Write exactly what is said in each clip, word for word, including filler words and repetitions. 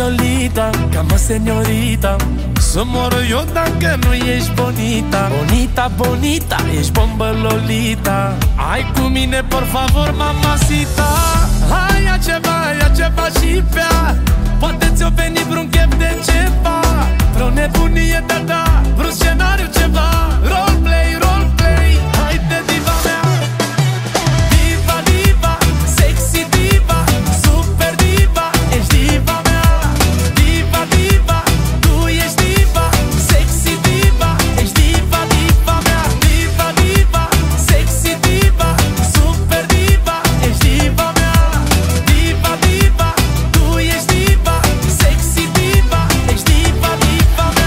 Lolita, ca-mă señorita. Să mor eu dacă nu ești bonita. Bonita, bonita, ești bombă Lolita. Hai cu mine, por favor, mamacita. Hai, ia ceva, ia ceva și bea. Poate ți-o veni vreun chef de ceva, vreo nebunie de-a da, vreun scenariu ceva. Roleplay, roleplay, haide diva mea. Diva, diva, sexy diva, super diva, ești diva mea. Diva, diva, tu ești diva, sexy diva, ești diva, diva mea. Diva, diva, sexy diva, super diva, ești diva mea. Diva, diva, tu ești diva, sexy diva, ești diva, diva mea.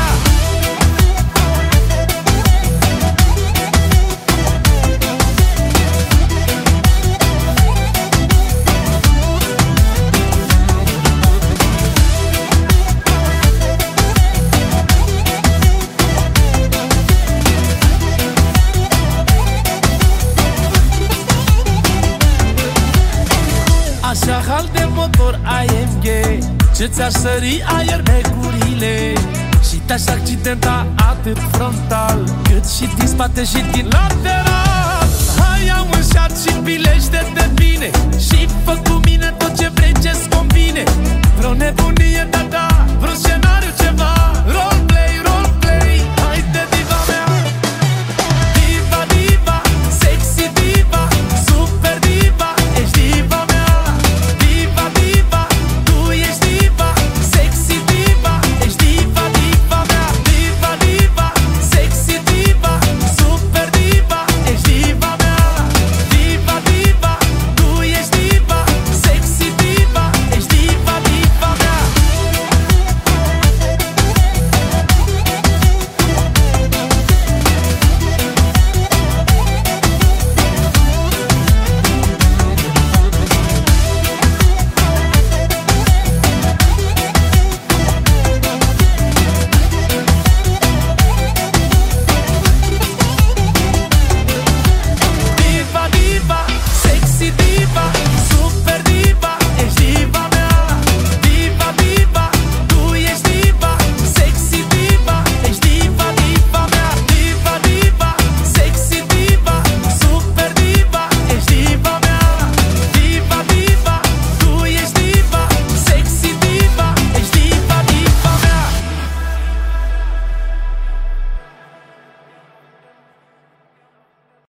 Așa hal de motor A M G, ce ți-aș sări aer negurile și te-aș accidenta atât frontal, cât și din spate și din lateral. Hai, ia un șat și pilește-te bine și fă cu mine tot ce vrei, ce-ți convine. Vreo nebunie